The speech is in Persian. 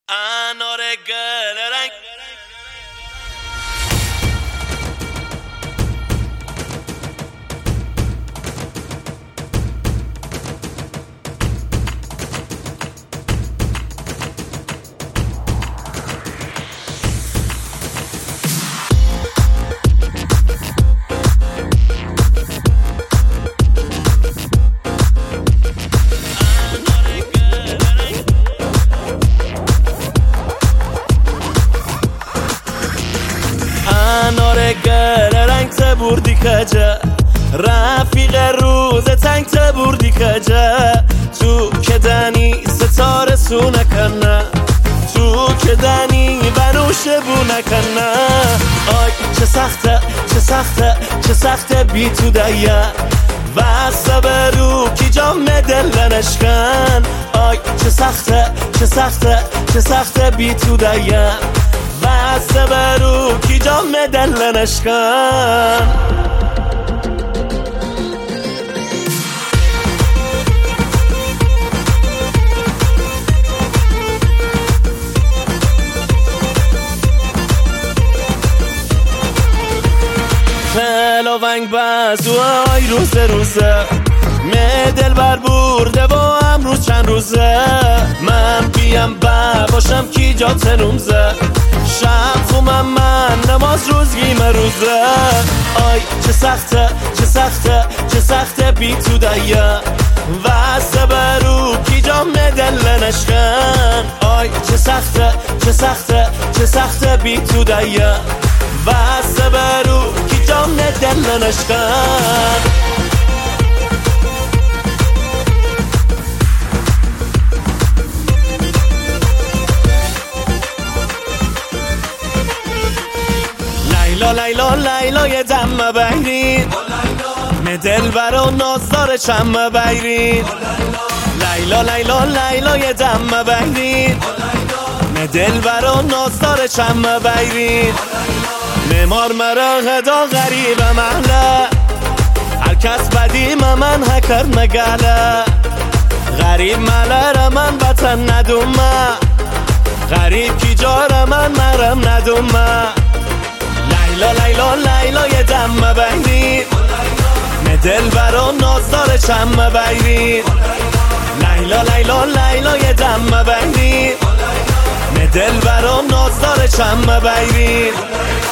انار گل رنگ انار گل رنگ تبوردی کجا رفیق روز تنگ تبوردی کجا تو که دنی ستاره سو نکنه تو که دنی بنوشه بو نکنه آی چه سخته چه سخته چه سخته بی تو دیا و صبرو کی جام دل نشکن آی چه سخته چه سخته چه سخته بی تو دیا و صبرو کی جام دل نشکن ونگ بس و آی روزه دل بر برده و امروز چند روزه من بیم باشم کی جا تنومزه شب خومم من نماز روزگی مروزه آی چه سخته چه سخته چه سخته بی تو دیا و صبرو کی جام دل نشکن آی چه سخته چه سخته چه سخته بی تو دیا و صبرو کی جام دل نشکن لیلا لیلا یه دم بگیرین دل برا نازدار چم بگیرین لیلا لیلا لیلا یه دم بگیرین دل برا نازدار چم بگیرین نمار مرا غدا غریب محله هر کس بدیم من هکر مگله غریب مله را من بطن ندومه غریب کی جار من مرم ندومه لیلا لیلا لیلا یه دم بگیرین دل برا نازدار چم بگیرین لیلا لیلا لیلا یه دم بگیرین دل برا نازدار چم بگیرین